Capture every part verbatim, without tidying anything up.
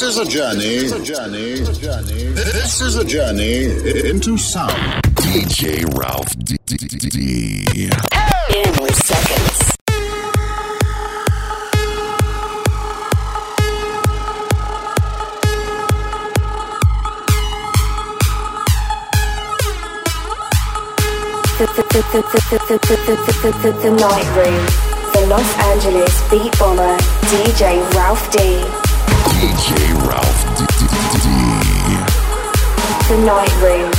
This is a journey. This is a journey. This is a journey into sound. D J Ralph D. D, D, D. In seconds. The, the, the, the, the, the, the, the, the, the Night Room. The Los Angeles Beat Bomber. D J Ralph D. D J Ralph D. D, D, D. The Night Room.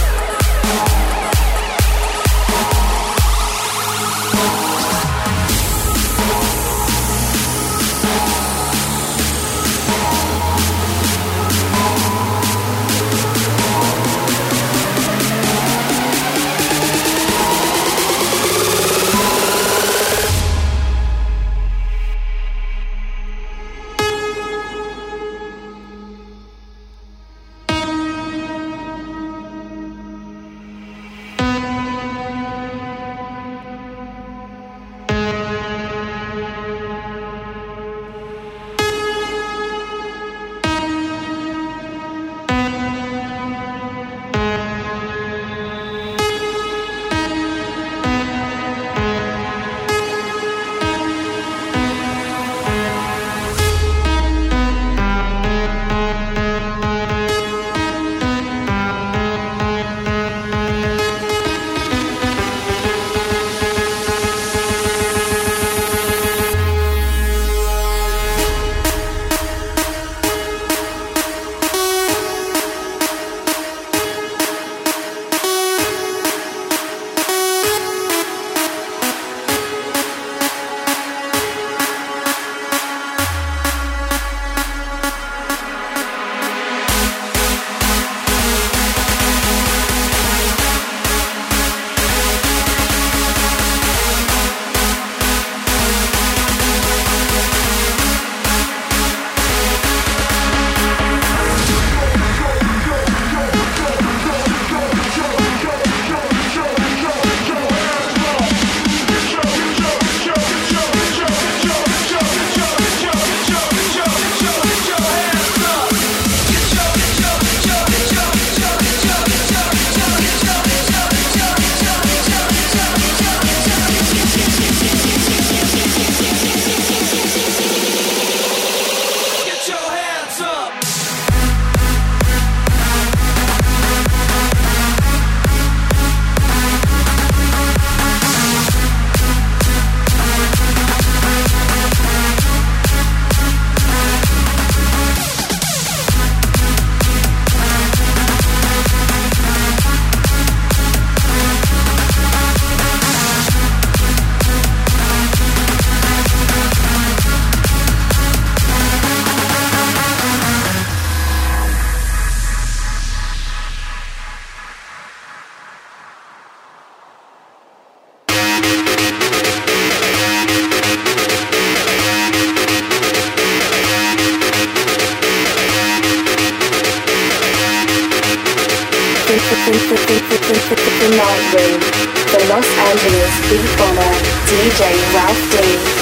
The Night Room. The Los Angeles Beat Bomber. D J Ralph D.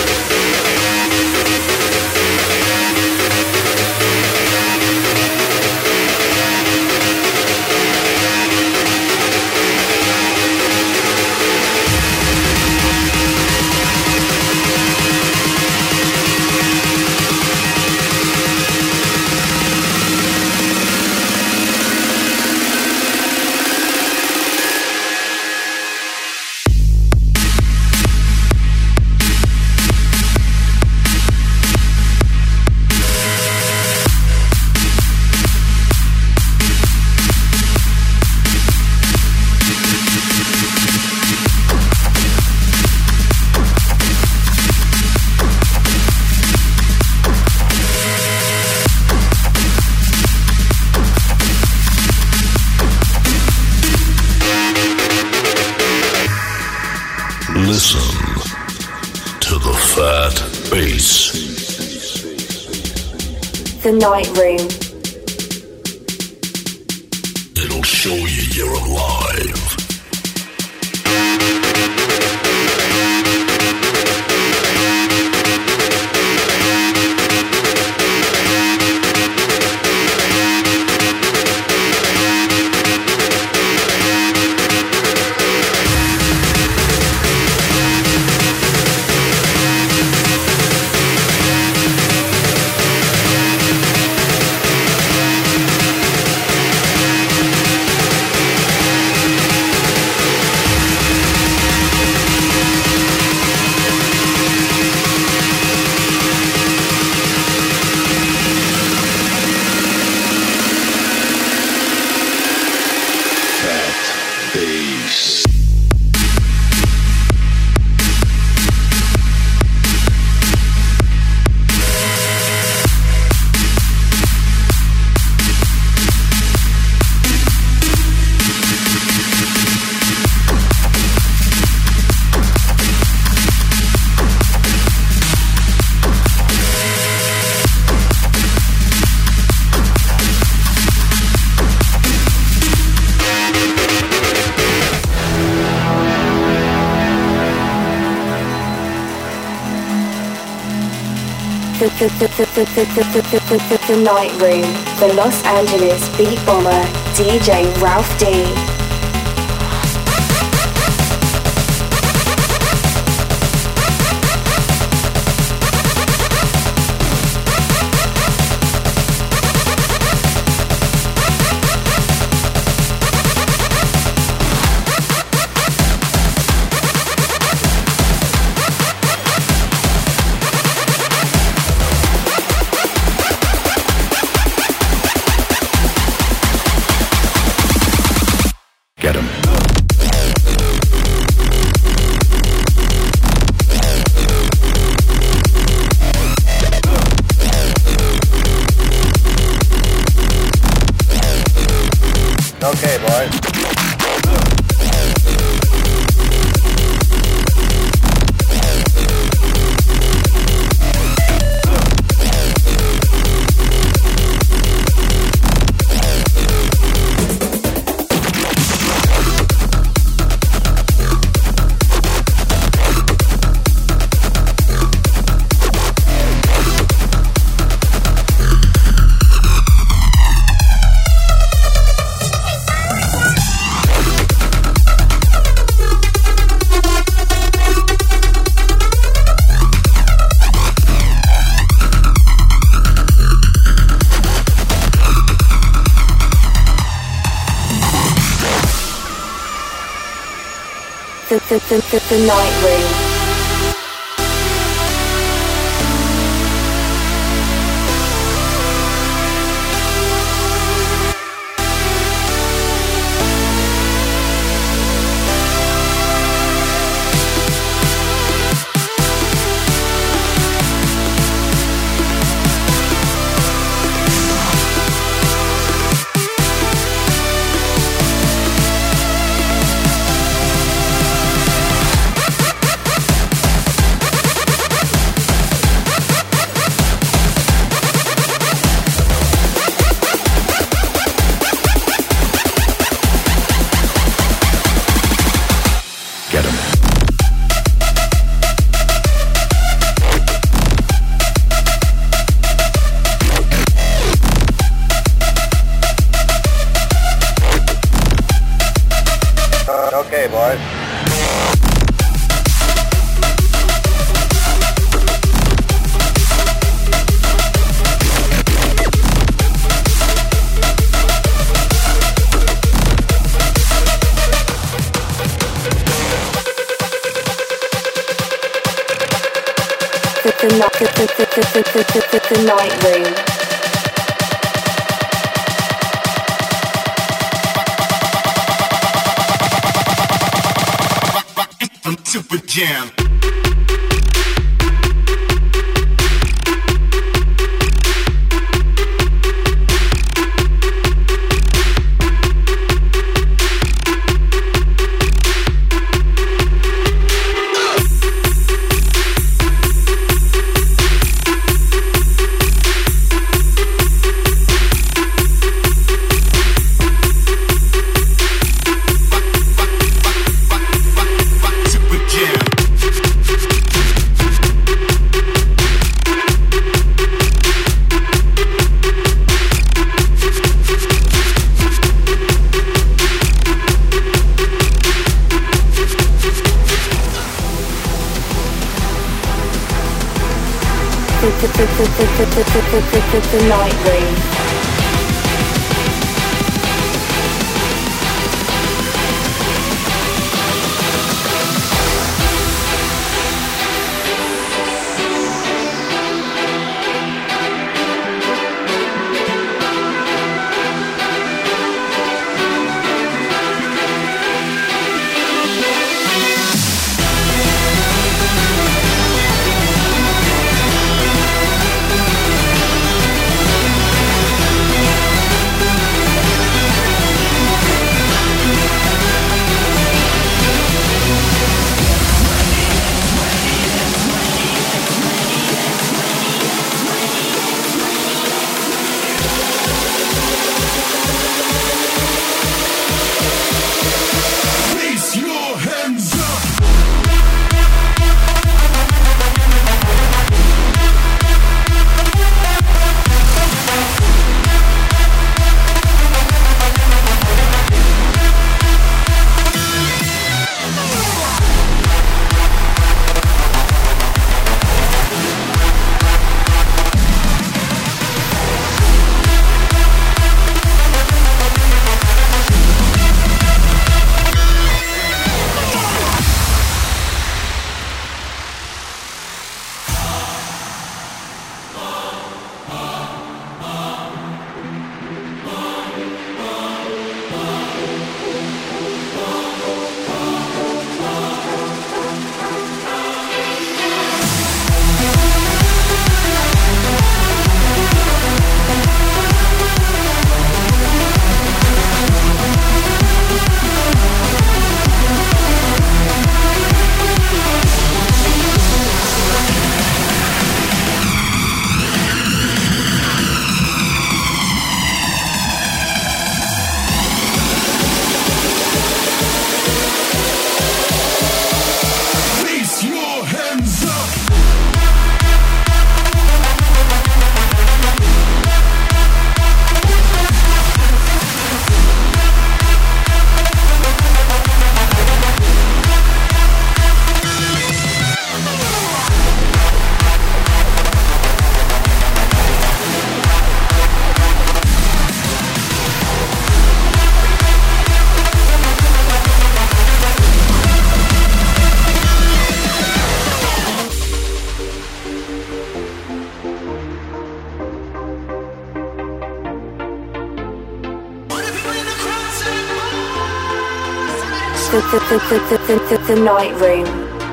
Listen to the fat bass. The Night Room. It'll show you you're alive. The Night Room, the Los Angeles Beat Bomber, D J Ralph D. Okay, boys. The, the, the, the, the Night Room. Okay, boys. The, the, the, the, the, the, the, the, the Night Room. Super Jam. The, the, the, the, the, the, the, the, the, the Night Room. The Night Room.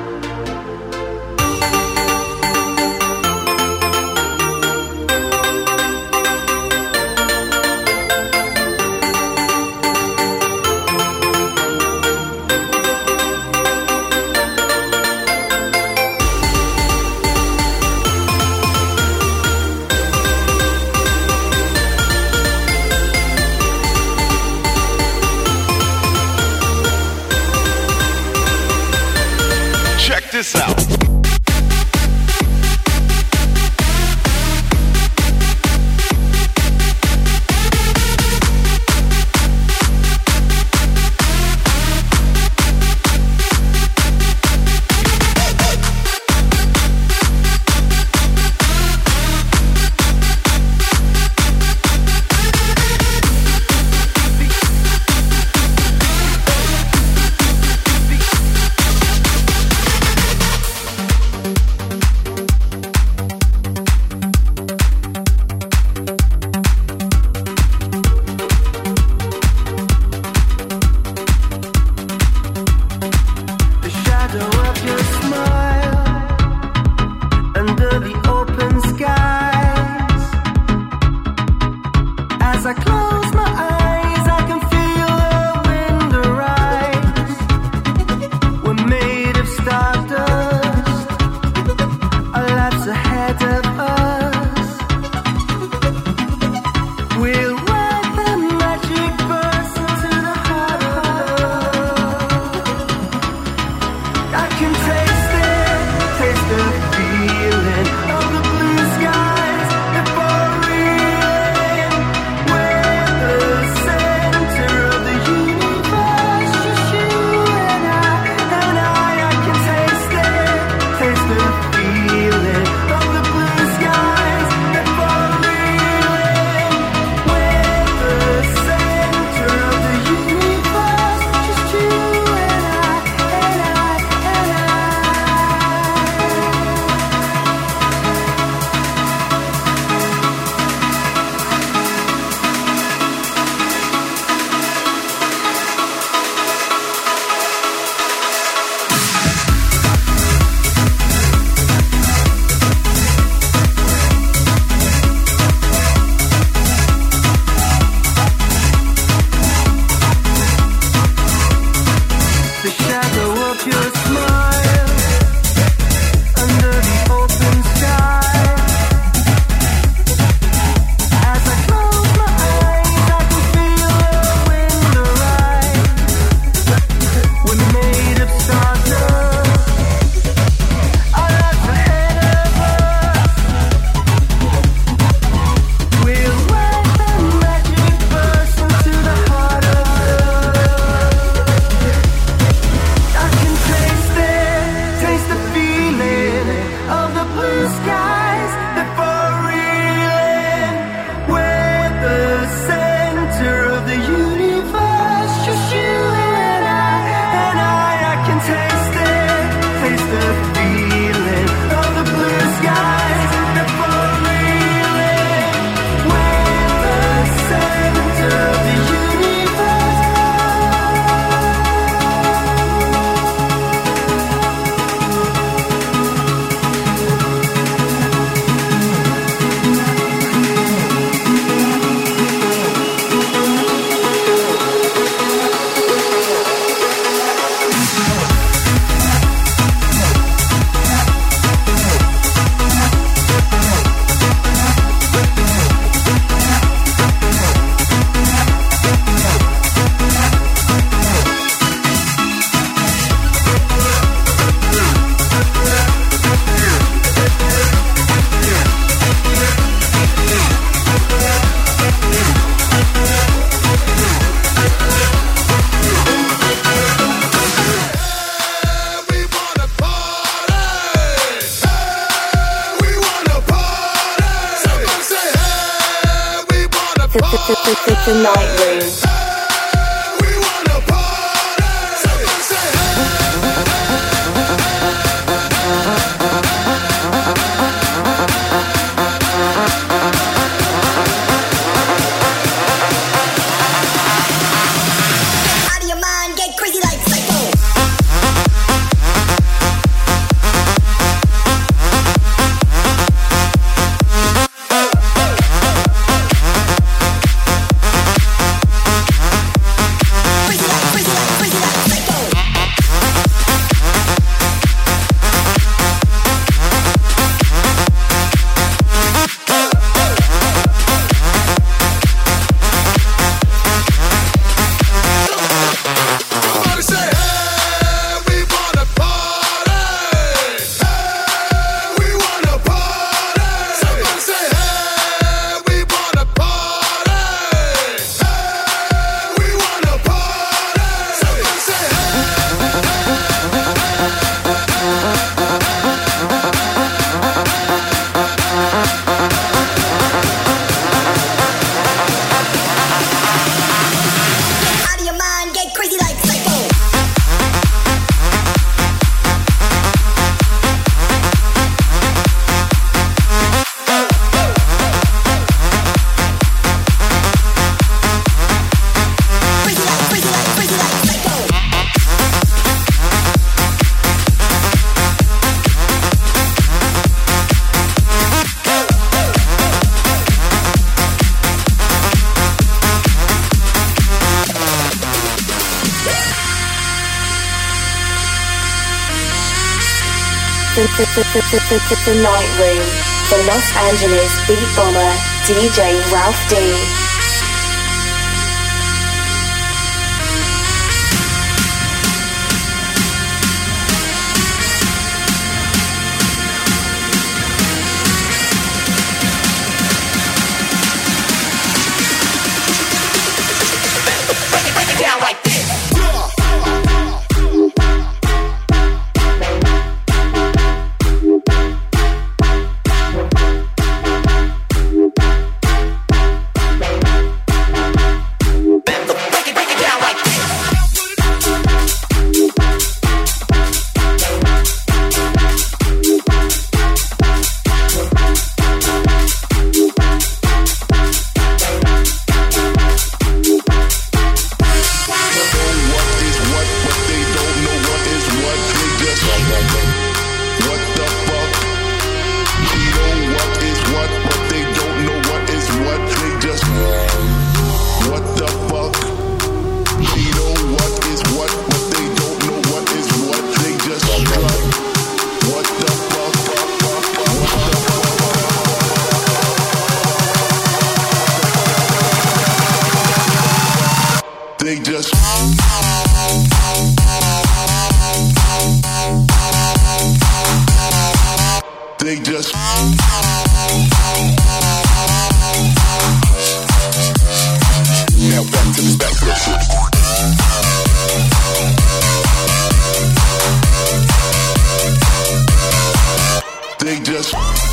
This out. The Night Room. Out of your mind, get crazy like psycho. The Night Room. The Los Angeles Beat Bomber, D J Ralph D. They just They just Now back to the back to the shit. They just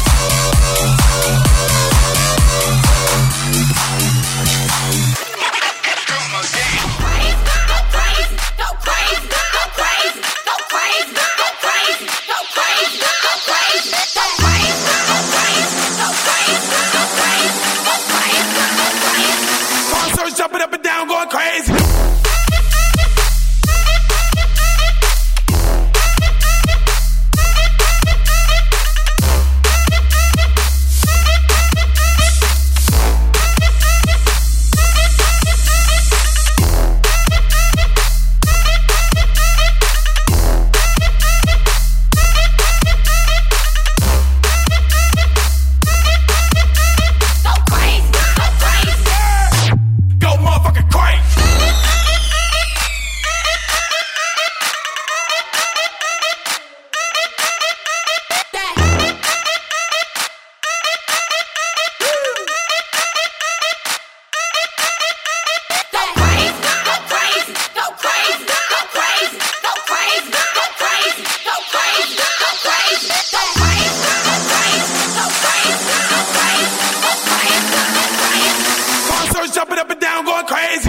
jumping up and down, going crazy. Jumping up and down, going crazy.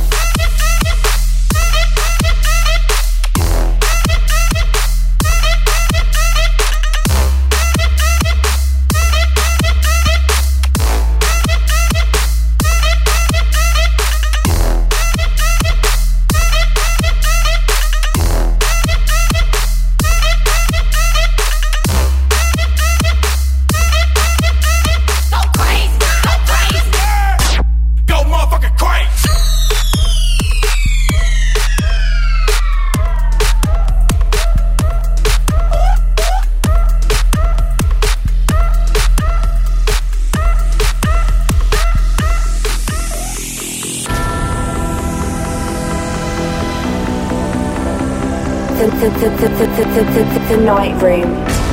The, the, the, the, the, the, the, the, the Night Room.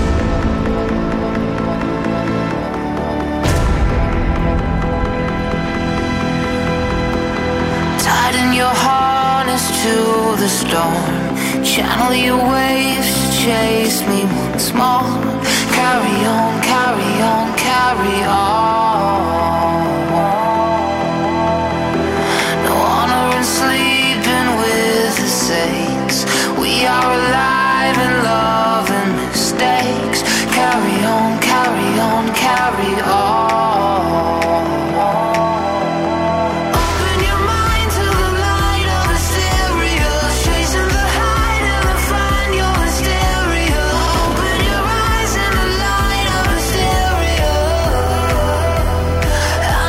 Tighten your harness to the storm. Channel your waves to chase me once more. Carry on, carry on, carry on. No honor in sleeping with the saints. We are alive in love and mistakes. Carry on, carry on, carry on. Open your mind to the light of the stereo. Chasing the high and the find your hysteria. Open your eyes in the light of the stereo.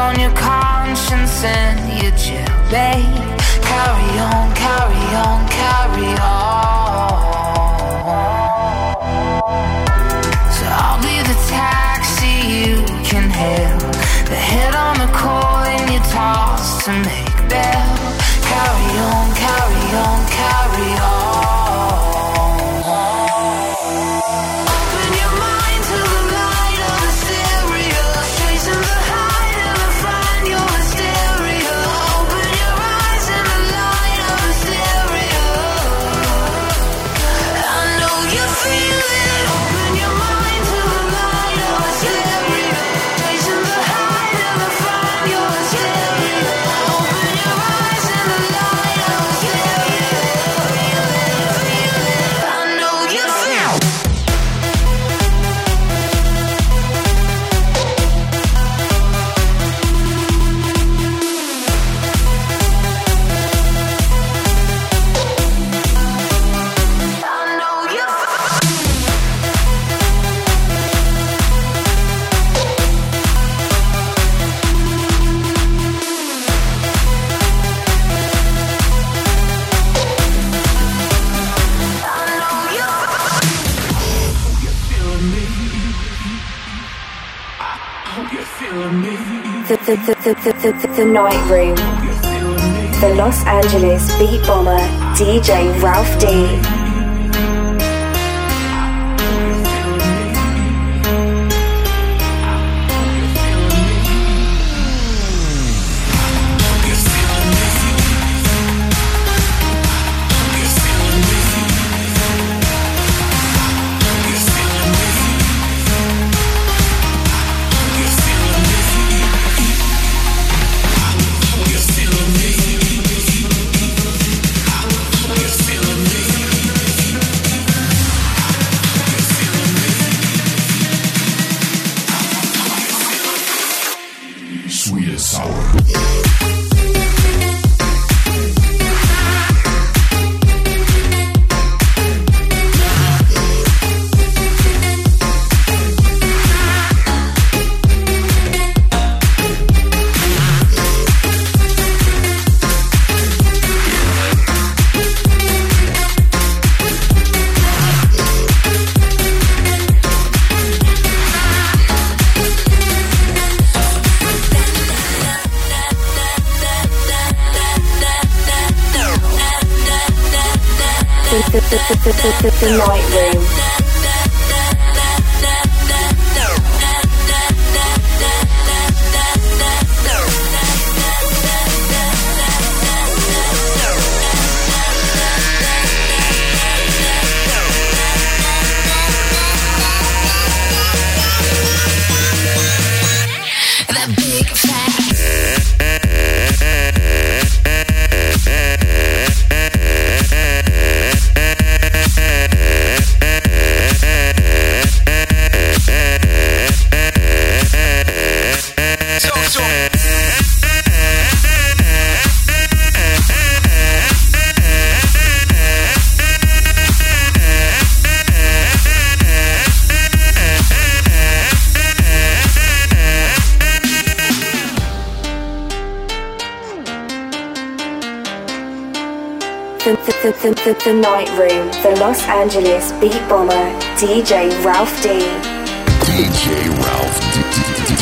on your conscience and your jailbait. Carry on, carry on, carry on. So I'll be the taxi you can hail, the head on the calling you toss to make bail. Carry on, carry on, carry on. Open your mind to the light of the stereo, chasing the high, never find your hysteria. Open your eyes in the light of the stereo. I know you feel it. Open your mind to the light of the stereo, chasing the high, never find your hysteria. Open your eyes in the light of the stereo. Feel it, feel it. I know you feel it. I know you The, the, the, the, the, the, the Night Room. The Los Angeles Beat Bomber, D J Ralph D. Sweet and sour. The, the, the, the, the, the, the Night Room. The, the, the, the, the Night Room. The Los Angeles Beat Bomber, D J Ralph D. D J Ralph D.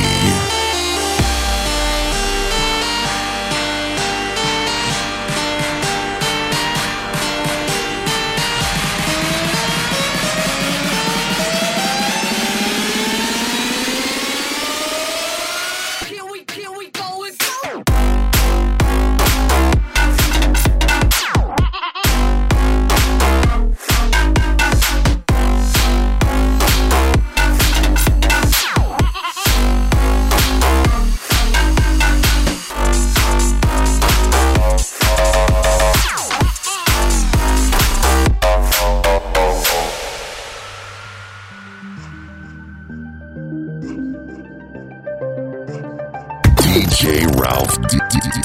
D J Ralph D.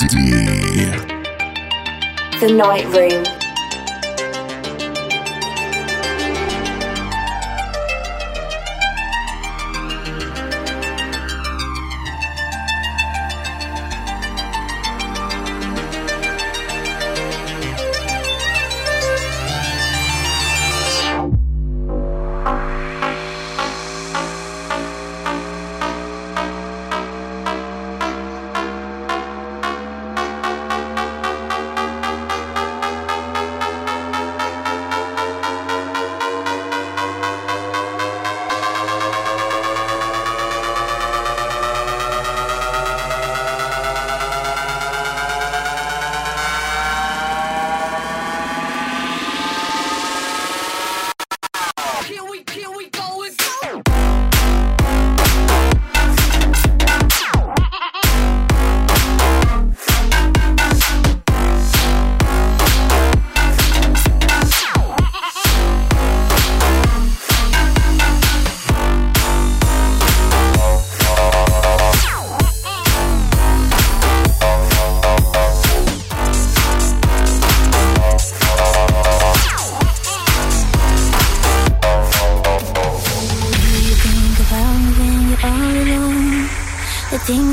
The Night Room.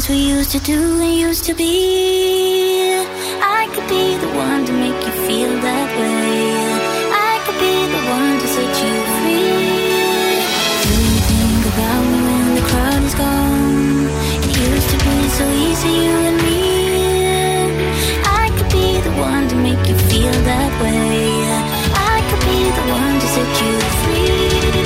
things we used to do and used to be. I could be the one to make you feel that way. I could be the one to set you free. Do you think about me when the crowd is gone? It used to be so easy, you and me. I could be the one to make you feel that way. I could be the one to set you free.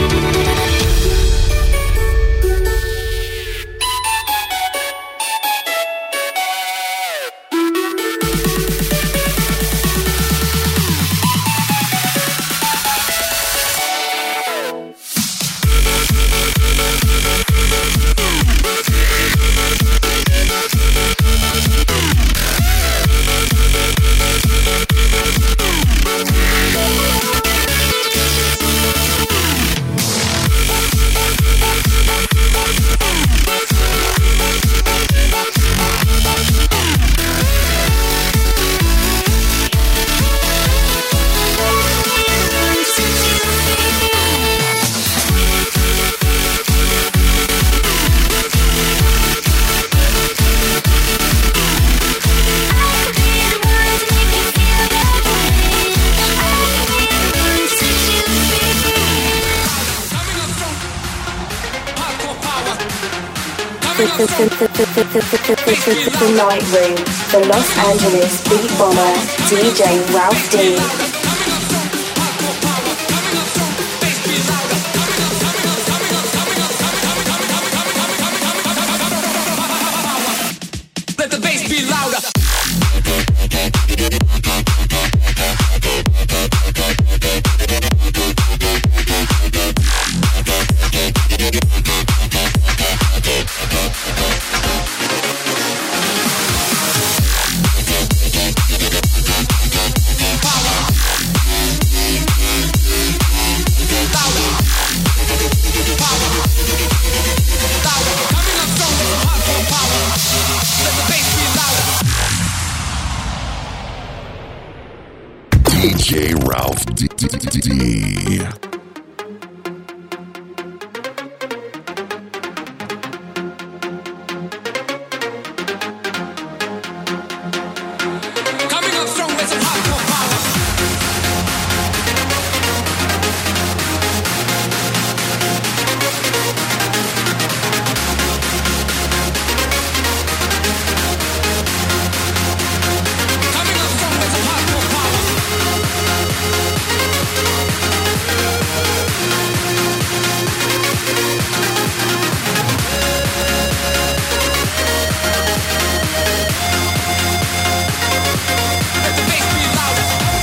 The Night Room, the Los Angeles beat bomber, D J Ralph D. Let the bass be louder. D J Ralph D. D- D- D. Coming up strong with some hardcore power. Coming up strong with some hardcore power. Let the bass be louder.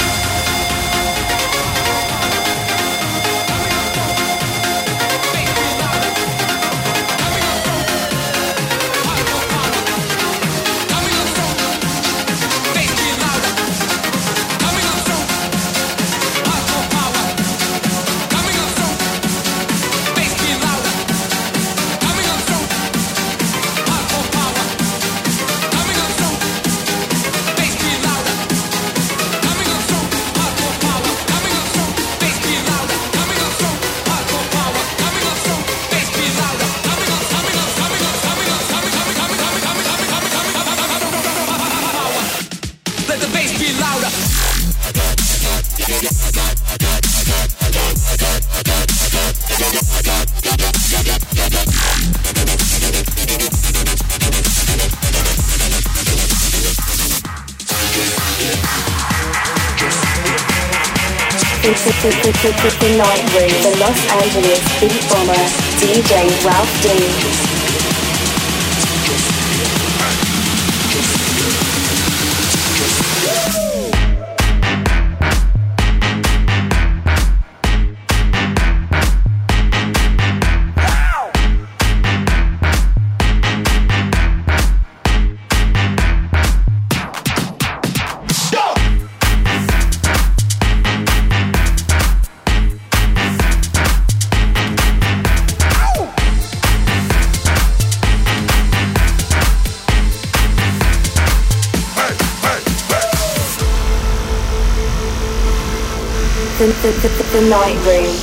Bass be louder. Coming up strong. Hardcore power. Coming up strong. Bass be louder. Coming up strong. Hardcore power. Coming up strong. Bass be louder. Coming up strong. Hardcore power. Coming up strong. Bass be louder. Coming up strong. Hardcore power. Coming up strong. Bass be louder. Coming up strong. Hardcore power. Coming up strong. Bass be louder. Coming up, coming up, coming up, coming up, coming, coming, coming, coming, coming, coming, coming, coming, power. Let the bass be louder. The Night Room, the Los Angeles beat bomber, D J Ralph D. The, the, the, the Night Room.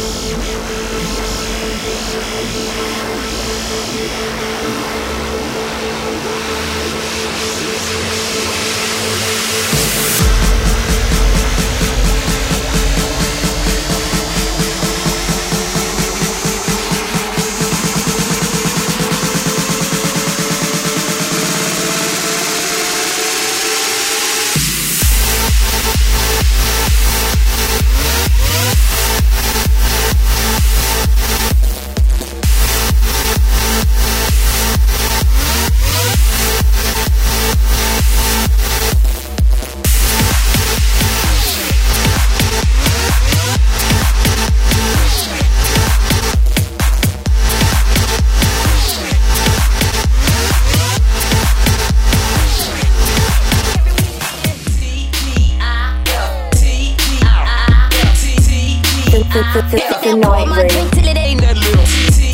the night room. Till it ain't that little.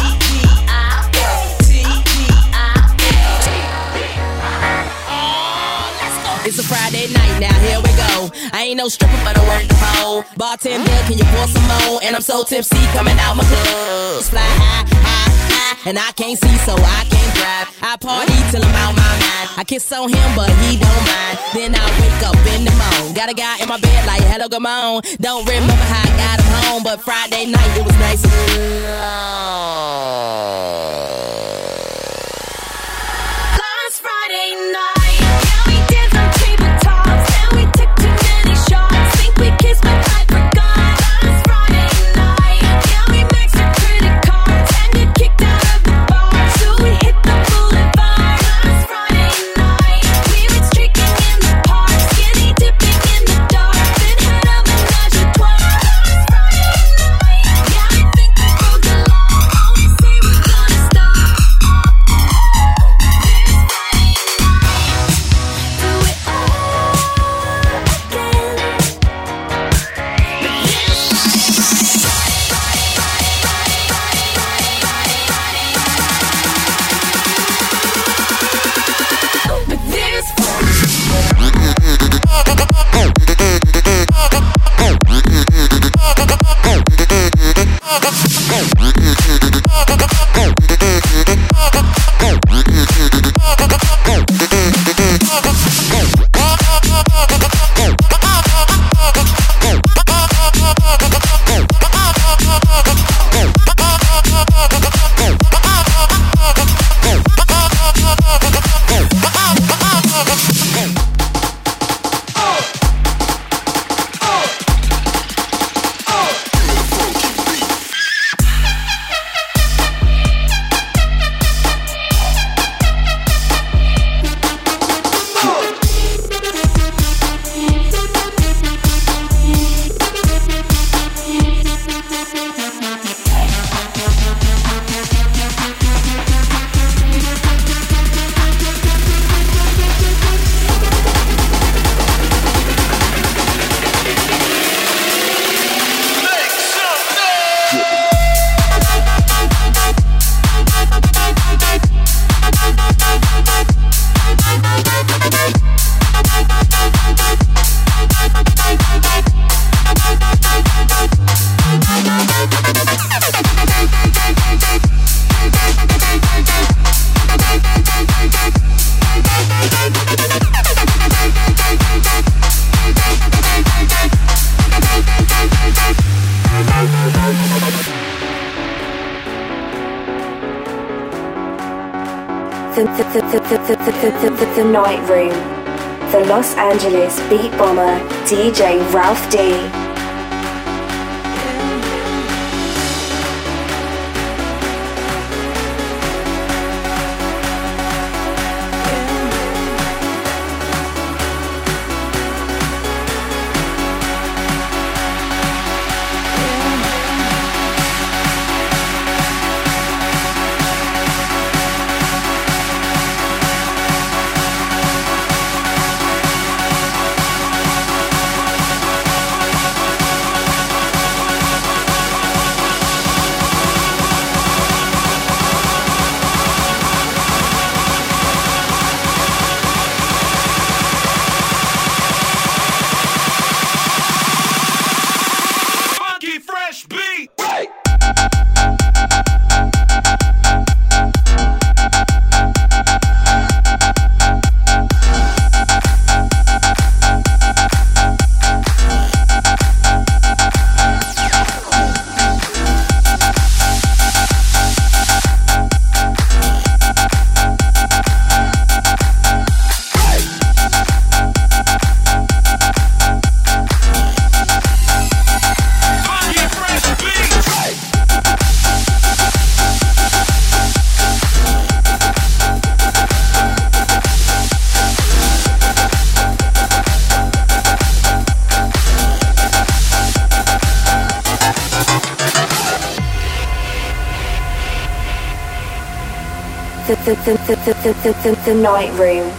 It's a Friday night now, here we go. I ain't no stripper, but I work the pole. Bartender, can you pour some more? And I'm so tipsy, coming out my club. Fly high, high, high, and I can't see, so I can't drive. I party till I'm out my mind. I kiss on him, but he don't mind. Then I wake up in the morning. Got a guy in my bed like, hello, come on. Don't remember how I got him home, but Friday night, it was nice and Last Friday night. Yeah, we did some tabletops, and we took too many shots. Think we kissed, but I forgot. Last Friday night. Yeah, we maxed our credit cards and got kicked out of the bar, so we hit the boulevard. Last Friday night. We went streaking in the park, skinny dipping in the dark, then had a menage a trois. Last Friday night. Yeah, I think we broke the law. Always say we're gonna stop. The, the, the, the, the, the, the, the, the night room. The Los Angeles beat bomber, D J Ralph D. The, the, the, the, the, the, the, the night room.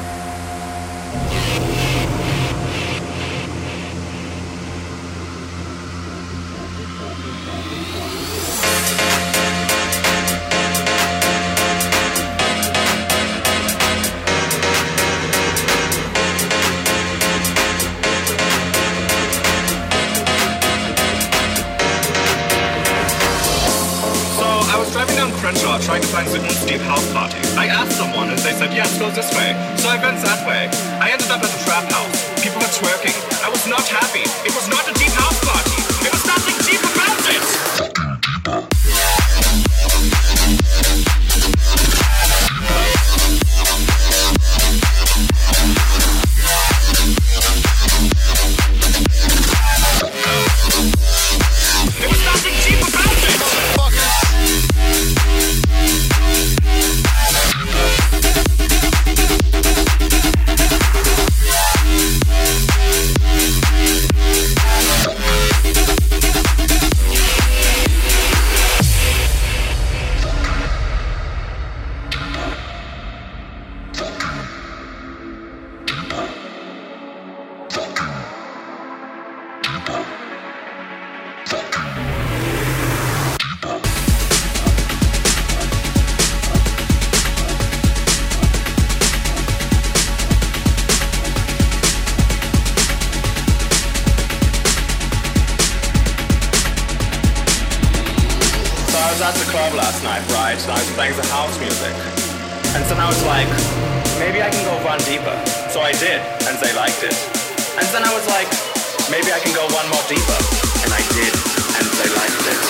bar trying to find Sydney's deep house party. I asked someone and they said, yes, go this way. So I went that way. I ended up at a trap house. People were twerking. I was not happy. It was not a deep house party. There was nothing deep about it. There was nothing deep about it. At the club last night, right? And I was playing the house music. And then I was like, maybe I can go one deeper. So I did, and they liked it. And then I was like, maybe I can go one more deeper. And I did, and they liked it.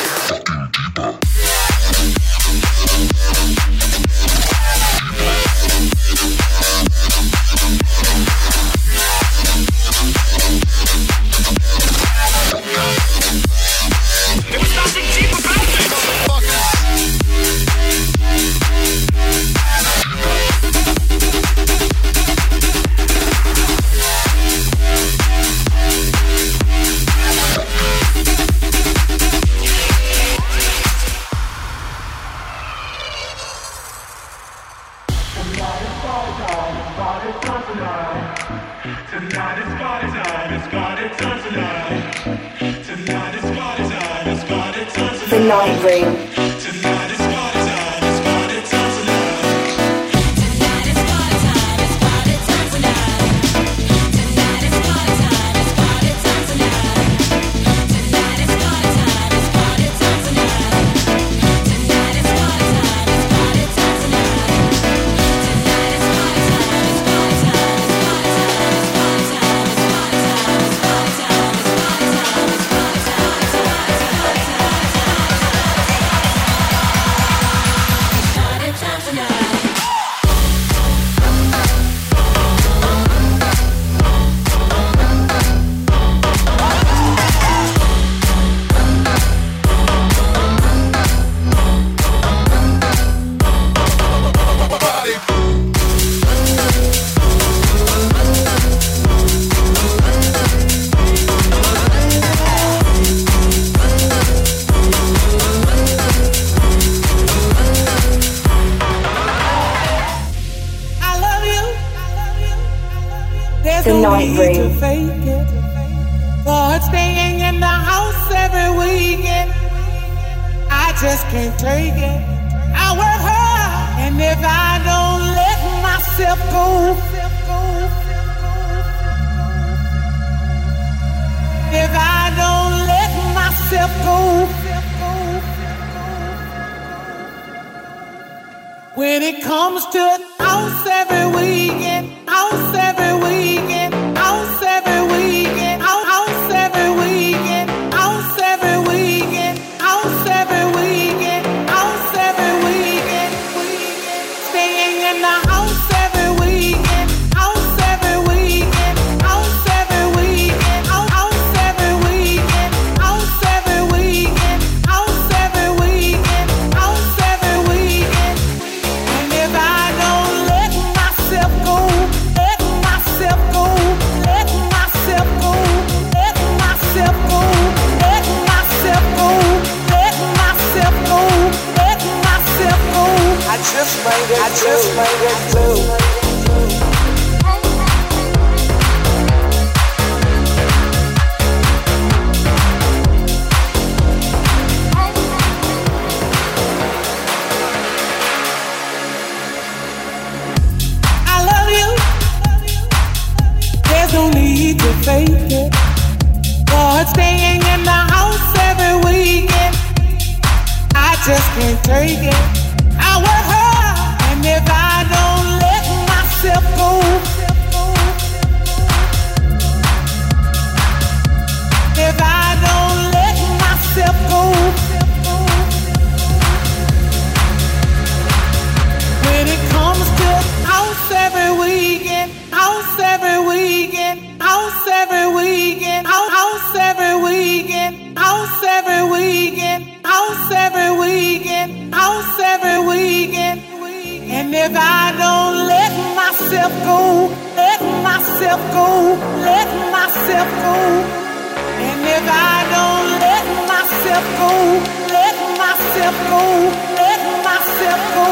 There was nothing deep about it. The Night Room. The Night Room. For staying in the house every weekend, I just can't take it. I work hard, and if I don't let myself go, if I don't let myself go, when it comes to the house every weekend, house every weekend, house every weekend, house every weekend, house every weekend, house every weekend, house every weekend, staying in the house every weekend, house every weekend, house every weekend, house every weekend, house every weekend, house every weekend, house every weekend, and if I don't let myself go, let myself go, let myself go, let myself go, let myself go, let myself go, let myself go. I just made it, I just made it too. I love you. There's no need to fake it. For staying in the house every weekend, I just can't take it. I myself go. If I don't let myself go, when it comes to house every weekend, house every weekend, house every weekend, house every weekend, house every weekend, house every weekend, house every weekend. And if I don't let myself go, let myself go, let myself go. And if I don't let myself go, let myself go, let myself go.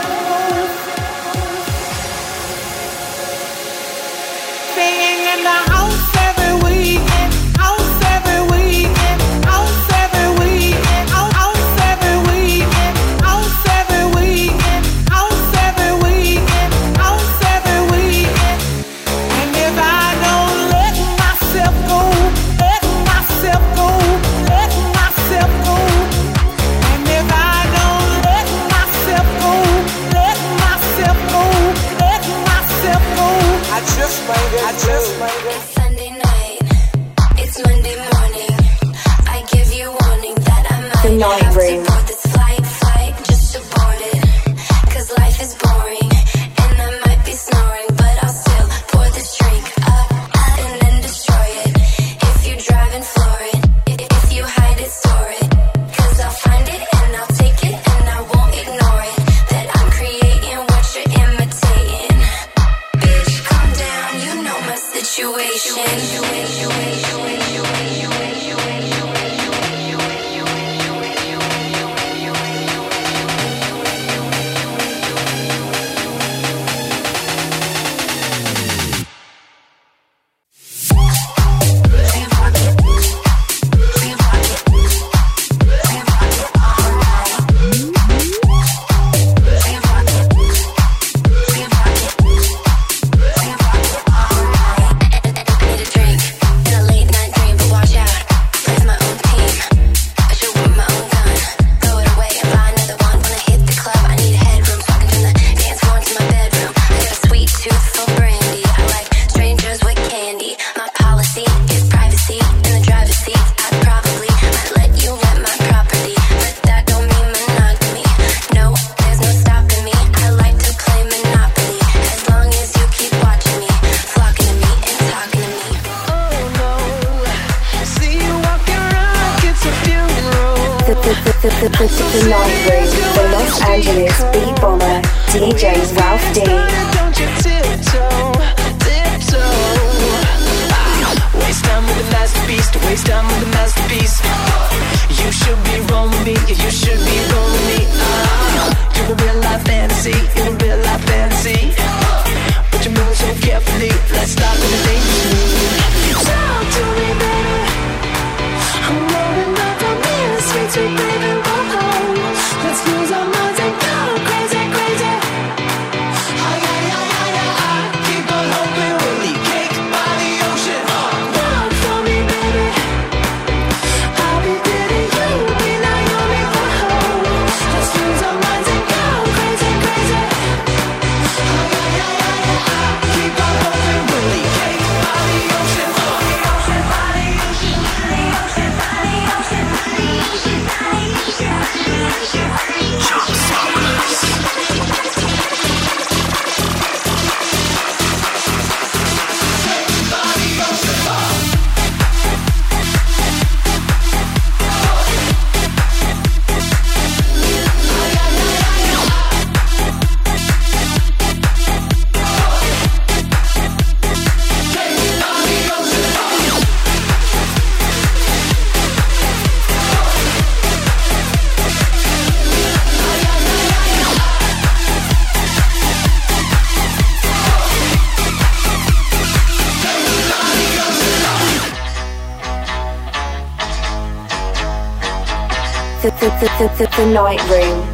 Staying in the house every weekend, house every weekend, house every weekend, house every weekend, house every weekend, house every weekend, house every weekend. And if I don't let myself go, let myself go, let myself go. And if I don't let myself go, let myself go, let myself go. I just made it, I just made it. It's Sunday night, it's Monday morning. I give you warning that I might The Night have Room. to board this flight, flight, just to board it. Cause life is boring, and I might be snoring, but I'll still pour this drink up, and then destroy it. If you drive and floor it, if you hide it, store it. Cause I'll find it, and I'll take it, and I won't ignore it. That I'm creating what you're imitating. Bitch, calm down, you know my situation. The, the, the, the, the Night Room, the Los Angeles beat bomber, D J Ralph D. Don't you tiptoe, tiptoe. Ah, waste time with a masterpiece, to waste time with a masterpiece. You should be rolling me, you should be rolling me. Ah, you're a real life fantasy, you're a real life fantasy. But you move so carefully, let's start with the dangerous. Talk to me, baby. I'm rolling up on me, sweet, sweet baby. Let's lose our minds and go crazy, crazy. Ay, ay, ay, ay, ay, ay. Keep on hoping we'll leave cake by the ocean. Walk for me, baby. I'll be getting you, be Naomi, oh. Let's lose our minds and go crazy, crazy. Ay, ay, ay, ay, ay, ay. Keep on hoping we'll leave cake by the ocean. By the ocean, by the ocean, by the ocean, by the ocean, by the ocean, by the ocean. The, the, the, the, the, the Night Room.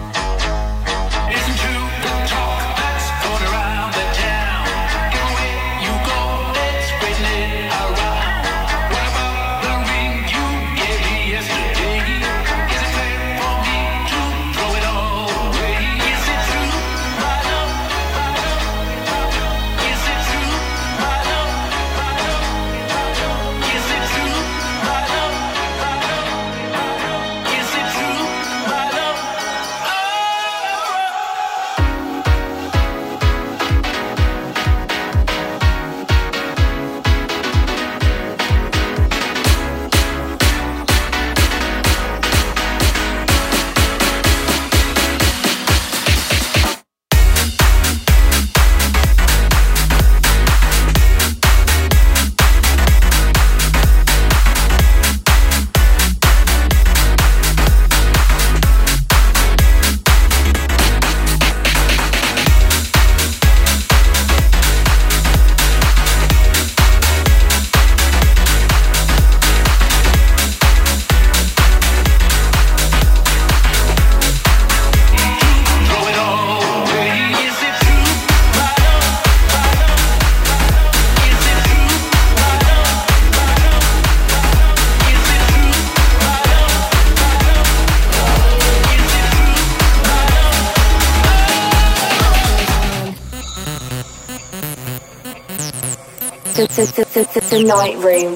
the, the, the, the, the, the night room.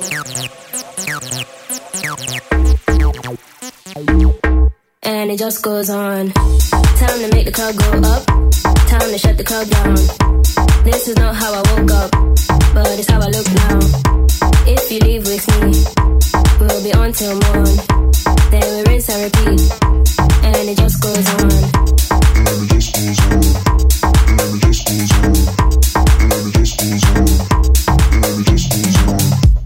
And it just goes on. Time to make the club go up. Time to shut the club down. This is not how I woke up, but it's how I look now. If you leave with me, we'll be on till morn. Then we rinse and repeat. And it just goes on. And it just goes on. And it just goes on. And it just goes on. And it just goes on.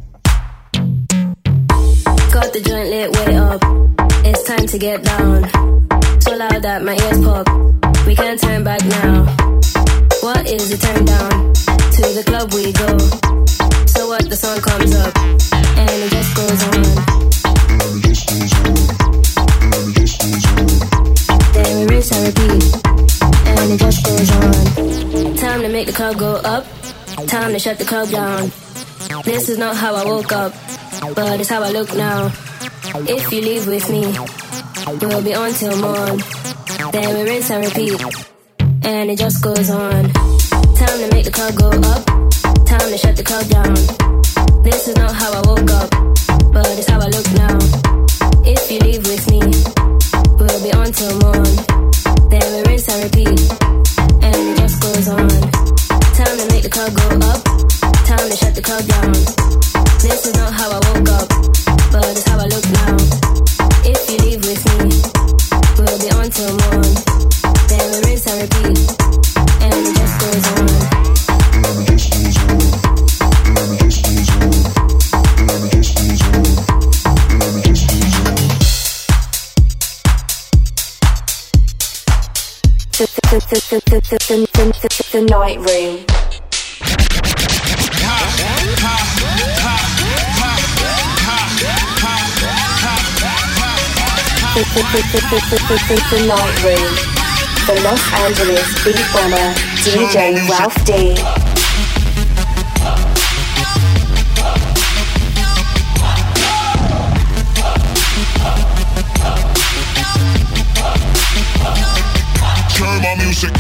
Got the joint lit way up. It's time to get down. So loud that my ears pop. We can't turn back now. What is the turn down? To the club we go. So what, the song comes up and it just goes on. And it just goes on. And it just goes on. Then we rinse and repeat. And it just goes on. Time to make the club go up. Time to shut the club down. This is not how I woke up, but it's how I look now. If you leave with me, we'll be on till morn. Then we rinse and repeat. And it just goes on. Time to make the club go up. Time to shut the club down. This is not how I woke up, but it's how I look now. If you leave with me, we'll be on till morn. Then we rinse and repeat. And it just goes on. Time to make the club go up. Time to shut the club down. This is not how I woke up, but it's how I look now. If you leave with me, we'll be on till morn. Then we rinse and repeat. And it just goes on. And it just goes on. And it just goes on. And it just goes on. And it just goes on. The, the, the, the, the, the, the, the, the night room. The, the, the, the, the, the, the, the night room. The Los Angeles beat bomber, D J Ralph D. Turn my music.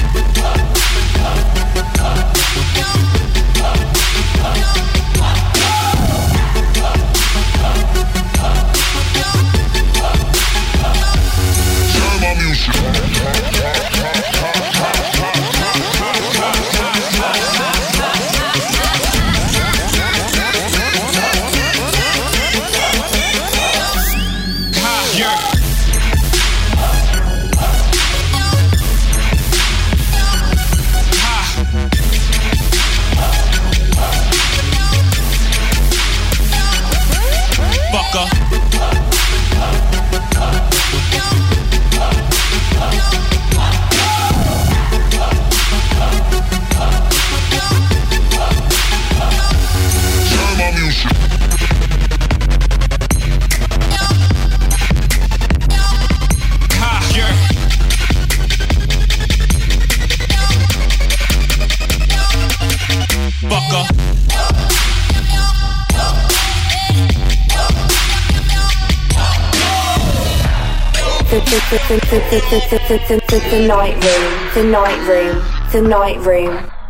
The, the, the, the, the, the, the, the, the, the night room. The night room. The night room.